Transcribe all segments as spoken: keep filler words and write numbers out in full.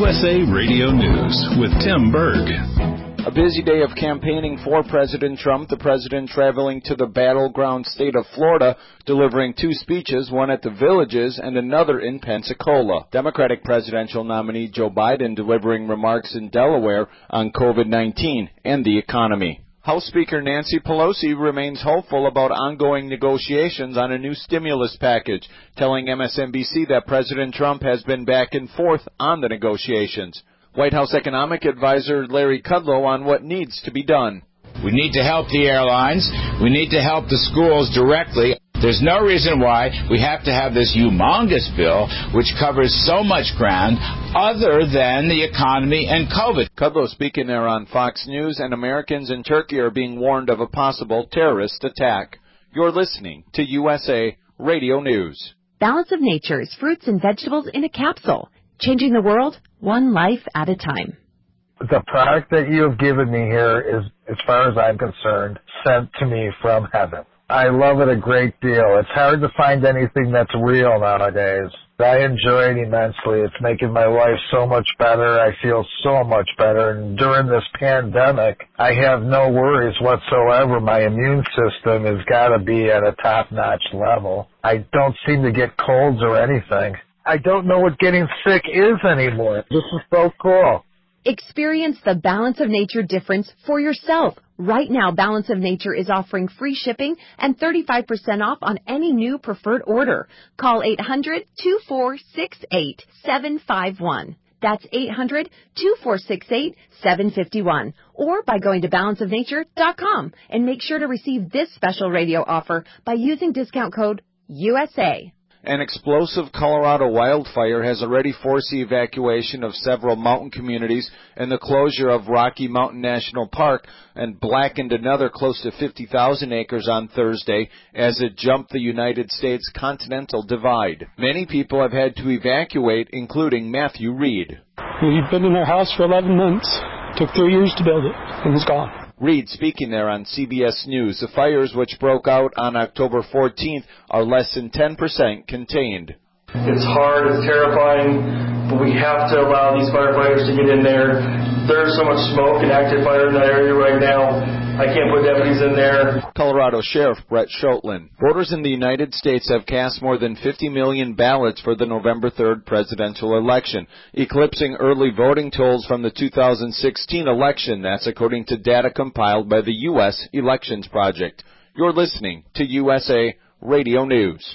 S A Radio News with Tim Berg. A busy day of campaigning for President Trump, the president traveling to the battleground state of Florida, delivering two speeches, one at the Villages and another in Pensacola. Democratic presidential nominee Joe Biden delivering remarks in Delaware on COVID nineteen and the economy. House Speaker Nancy Pelosi remains hopeful about ongoing negotiations on a new stimulus package, telling M S N B C that President Trump has been back and forth on the negotiations. White House economic advisor Larry Kudlow on what needs to be done. We need to help the airlines. We need to help the schools directly. There's no reason why we have to have this humongous bill which covers so much ground other than the economy and COVID. Kudlow speaking there on Fox News, and Americans in Turkey are being warned of a possible terrorist attack. You're listening to U S A Radio News. Balance of Nature's fruits and vegetables in a capsule. Changing the world, one life at a time. The product that you have given me here is, as far as I'm concerned, sent to me from heaven. I love it a great deal. It's hard to find anything that's real nowadays. I enjoy it immensely. It's making my life so much better. I feel so much better. And during this pandemic, I have no worries whatsoever. My immune system has got to be at a top-notch level. I don't seem to get colds or anything. I don't know what getting sick is anymore. This is so cool. Experience the Balance of Nature difference for yourself. Right now, Balance of Nature is offering free shipping and thirty-five percent off on any new preferred order. Call eight hundred, two four six eight, seven five one. That's eight hundred, two four six eight, seven five one. Or by going to balance of nature dot com and make sure to receive this special radio offer by using discount code U S A. An explosive Colorado wildfire has already forced the evacuation of several mountain communities and the closure of Rocky Mountain National Park, and blackened another close to fifty thousand acres on Thursday as it jumped the United States continental divide. Many people have had to evacuate, including Matthew Reed. We've been in our house for eleven months. Took three years to build it, and it's gone. Reed speaking there on C B S News. The fires, which broke out on October fourteenth, are less than ten percent contained. It's hard, it's terrifying, but we have to allow these firefighters to get in there. There's so much smoke and active fire in that area right now. I can't put deputies in there. Colorado Sheriff Brett Schottland. Voters in the United States have cast more than fifty million ballots for the November third presidential election, eclipsing early voting totals from the two thousand sixteen election. That's according to data compiled by the U S Elections Project. You're listening to U S A Radio News.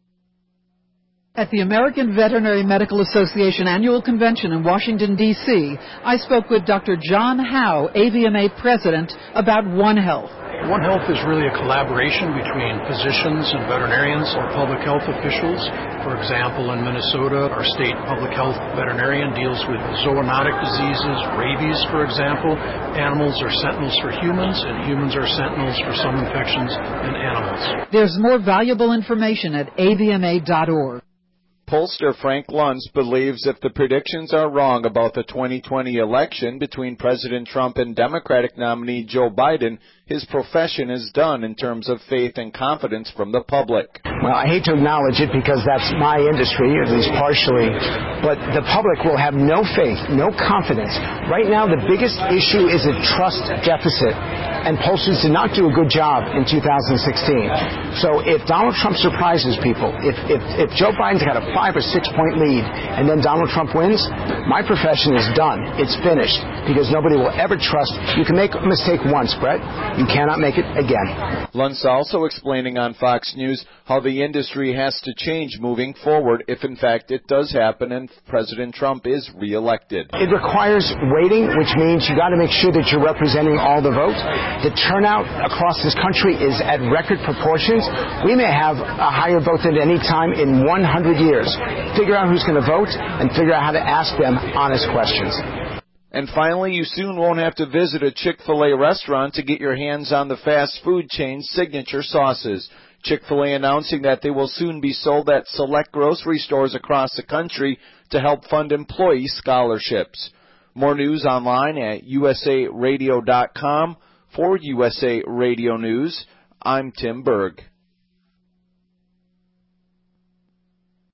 At the American Veterinary Medical Association Annual Convention in Washington, D C, I spoke with Doctor John Howe, A V M A President, about One Health. One Health is really a collaboration between physicians and veterinarians or public health officials. For example, in Minnesota, our state public health veterinarian deals with zoonotic diseases, rabies, for example. Animals are sentinels for humans, and humans are sentinels for some infections in animals. There's more valuable information at A V M A dot org. Pollster Frank Luntz believes if the predictions are wrong about the twenty twenty election between President Trump and Democratic nominee Joe Biden, his profession is done in terms of faith and confidence from the public. Well, I hate to acknowledge it because that's my industry, at least partially, but the public will have no faith, no confidence. Right now, the biggest issue is a trust deficit, and pollsters did not do a good job in two thousand sixteen. So if Donald Trump surprises people, if, if, if Joe Biden's got a five or six point lead and then Donald Trump wins, my profession is done. It's finished because nobody will ever trust. You can make a mistake once, Brett. You cannot make it again. Luntz also explaining on Fox News how the industry has to change moving forward if, in fact, it does happen and President Trump is reelected. It requires waiting, which means you got to make sure that you're representing all the votes. The turnout across this country is at record proportions. We may have a higher vote than any time in one hundred years. Figure out who's going to vote and figure out how to ask them honest questions. And finally, you soon won't have to visit a Chick-fil-A restaurant to get your hands on the fast food chain's signature sauces. Chick-fil-A announcing that they will soon be sold at select grocery stores across the country to help fund employee scholarships. More news online at U S A radio dot com. For U S A Radio News, I'm Tim Berg.